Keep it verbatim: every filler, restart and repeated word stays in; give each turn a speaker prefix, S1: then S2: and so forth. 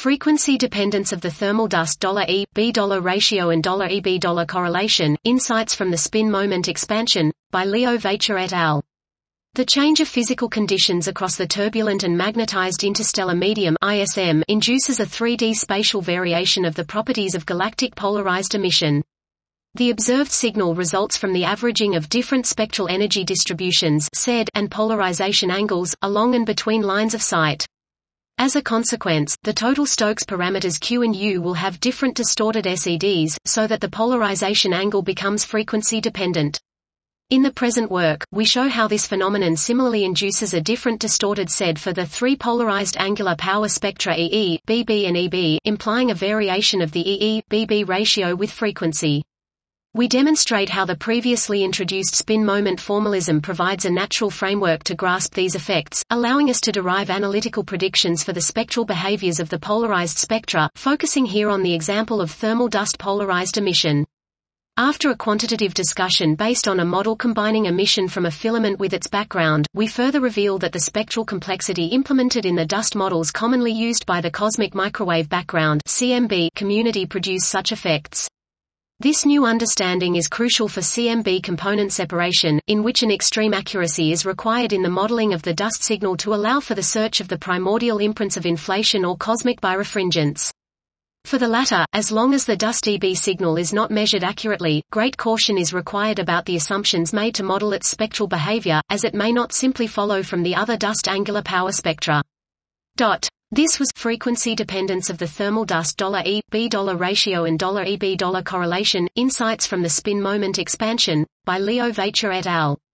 S1: Frequency dependence of the thermal dust $E B ratio and $E B correlation, Insights from the Spin Moment Expansion, by Leo Vacher et al. The change of physical conditions across the turbulent and magnetized interstellar medium I S M induces a three D spatial variation of the properties of galactic polarized emission. The observed signal results from the averaging of different spectral energy distributions S E D and polarization angles, along and between lines of sight. As a consequence, the total Stokes parameters Q and U will have different distorted S E Ds, so that the polarization angle becomes frequency dependent. In the present work, we show how this phenomenon similarly induces a different distorted S E D for the three polarized angular power spectra E E, B B and E B, implying a variation of the E E, B B ratio with frequency. We demonstrate how the previously introduced spin moment formalism provides a natural framework to grasp these effects, allowing us to derive analytical predictions for the spectral behaviors of the polarized spectra, focusing here on the example of thermal dust polarized emission. After a quantitative discussion based on a model combining emission from a filament with its background, we further reveal that the spectral complexity implemented in the dust models commonly used by the cosmic microwave background C M B community produce such effects. This new understanding is crucial for C M B component separation, in which an extreme accuracy is required in the modeling of the dust signal to allow for the search of the primordial imprints of inflation or cosmic birefringence. For the latter, as long as the dust E B signal is not measured accurately, great caution is required about the assumptions made to model its spectral behavior, as it may not simply follow from the other dust angular power spectra. Dot. This was frequency dependence of the thermal dust $E B ratio and $E B correlation, Insights from the Spin Moment Expansion, by Leo Vacher et al.